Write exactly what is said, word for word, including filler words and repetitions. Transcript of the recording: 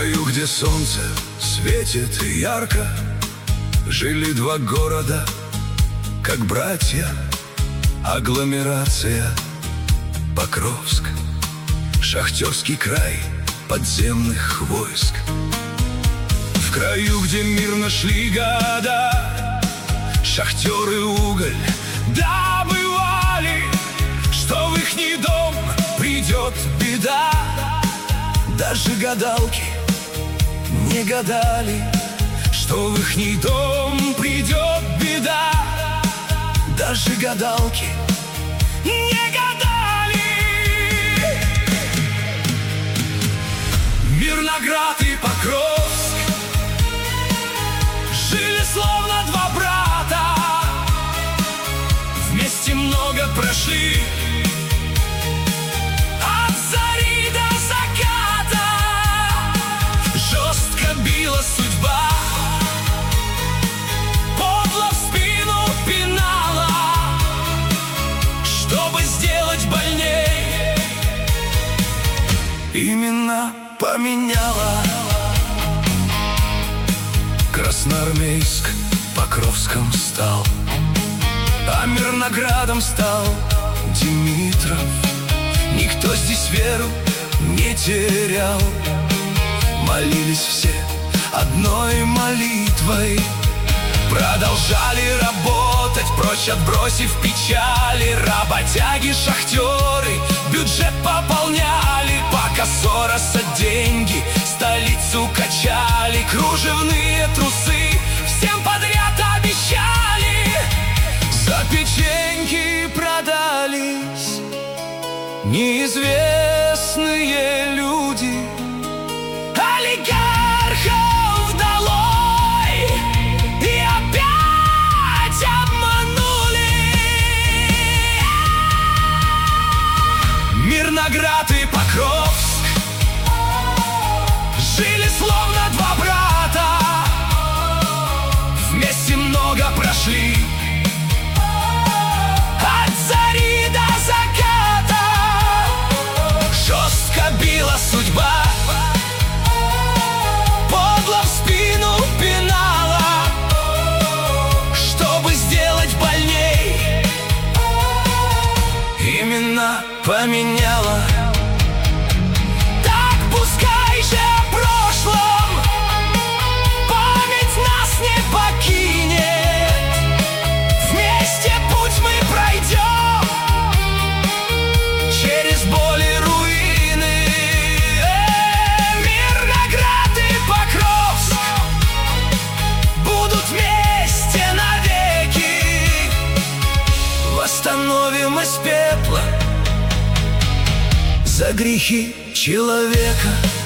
краю, где солнце светит ярко, жили два города, как братья. Агломерация Покровск, шахтерский край подземных войск. В краю, где мирно шли года, шахтеры уголь добывали, что в ихний дом придет беда. Даже гадалки не гадали, что в ихний дом придет беда. Даже гадалки не гадали. Мирноград и Покровск жили словно два брата, вместе много прошли. От зари до заката жестко била судьба, подло в спину пинала, чтобы сделать больней. Имена поменяла. Красноармейск Покровском стал, а Мирноградом стал Димитров. Никто здесь веру не терял, молились все одной молитвой. Продолжали работать, прочь отбросив печали. Работяги, шахтеры бюджет пополняли, пока ссорятся деньги, столицу качали. Кружевные трусы всем подряд обещали, за печеньки продались неизвестные люди. Олигархов долой, и опять обманули. Мирноград и Покровск жили словно два брата, вместе много прошли. От зари до заката жестко била судьба, подло в спину пинала, чтобы сделать больней. Имена поменяла. Так пускай же о прошлом память нас не покинет. Вместе путь мы пройдем через боль и руины. Мирноград и Покровск будут вместе навеки. Восстановим из пепла за грехи человека.